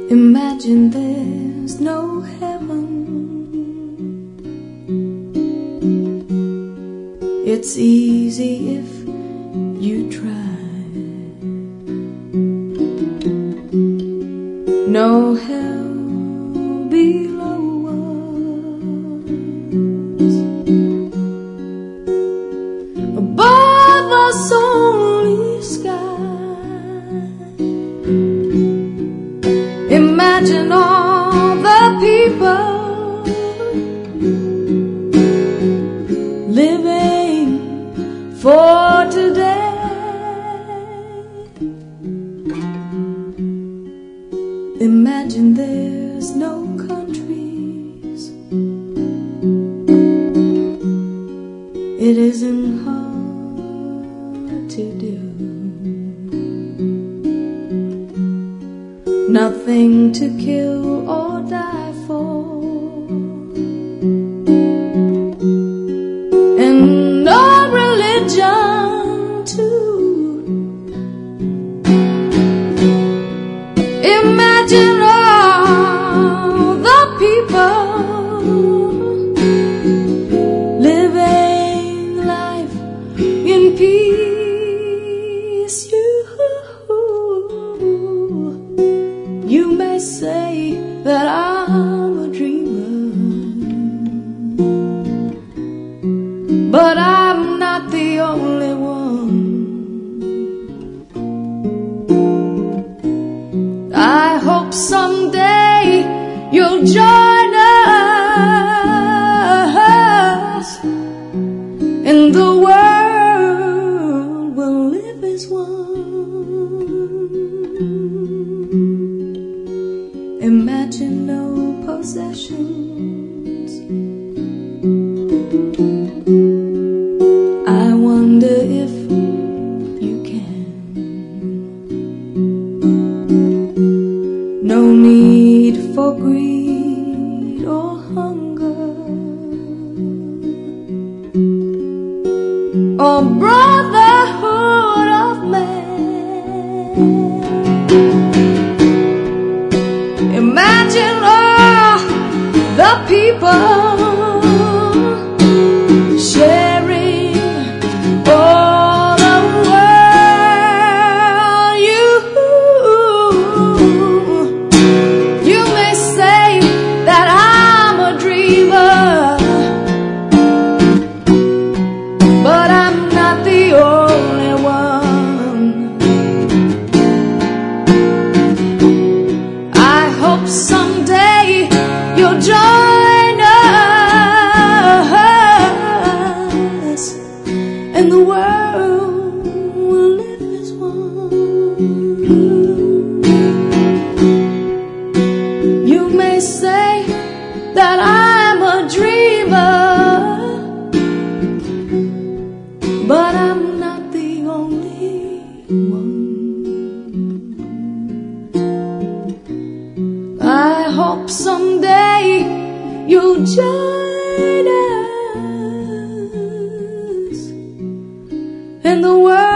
Imagine there's no heaven. It's easy if you try. No hell below us. Above us only sky. Imagine all the people living for today. Imagine there's no countries. It isn't hard to do. Nothing to kill or die for, and no religion too. Imagine all the people living life in peace. You may say that I'm a dreamer, but I'm not the only one. I hope someday you'll join us, and the world will live as one. Imagine no possessions. I wonder if you can. No need for greed or hunger, or brotherhood of man. Imagine all the people sharing all the world. You may say that I'm a dreamer, but I'm not the only one. I hope someday you'll join us, and the world will live as one. You may say that I'm a dreamer, but I'm not the only one. I hope someday you'll join us, and the world